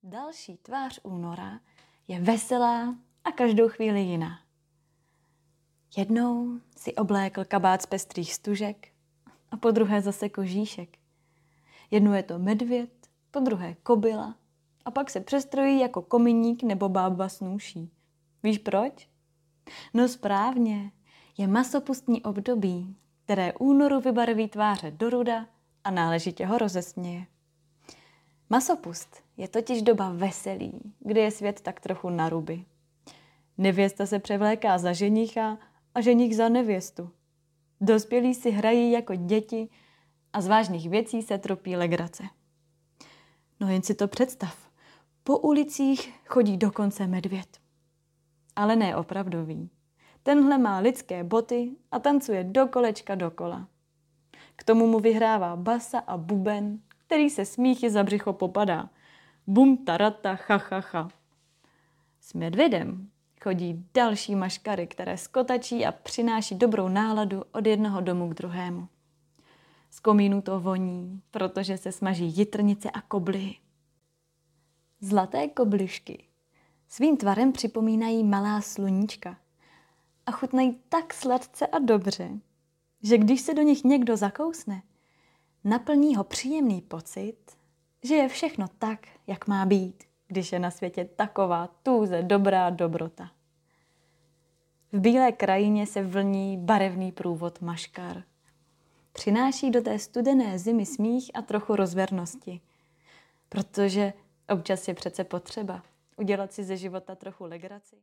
Další tvář února je veselá a každou chvíli jiná. Jednou si oblékl kabát z pestrých stužek a po druhé zase kožíšek. Jednou je to medvěd, po druhé kobyla a pak se přestrojí jako kominík nebo bába snůší. Víš proč? No správně, je masopustní období, které únoru vybarví tváře do ruda a náležitě ho rozesměje. Masopust je totiž doba veselí, kdy je svět tak trochu na ruby. Nevěsta se převléká za ženicha a ženich za nevěstu. Dospělí si hrají jako děti a z vážných věcí se tropí legrace. No jen si to představ. Po ulicích chodí dokonce medvěd. Ale ne opravdový. Tenhle má lidské boty a tancuje do kolečka dokola. K tomu mu vyhrává basa a buben, který se smíchy za břicho popadá. Bum tarata cha cha cha. S medvědem chodí další maškary, které skotačí a přináší dobrou náladu od jednoho domu k druhému. Z komínu to voní, protože se smaží jitrnice a koblihy. Zlaté koblišky svým tvarem připomínají malá sluníčka a chutnají tak sladce a dobře, že když se do nich někdo zakousne, naplní ho příjemný pocit, že je všechno tak, jak má být, když je na světě taková tůze dobrá dobrota. V bílé krajině se vlní barevný průvod maškar. Přináší do té studené zimy smích a trochu rozvernosti, protože občas je přece potřeba udělat si ze života trochu legraci.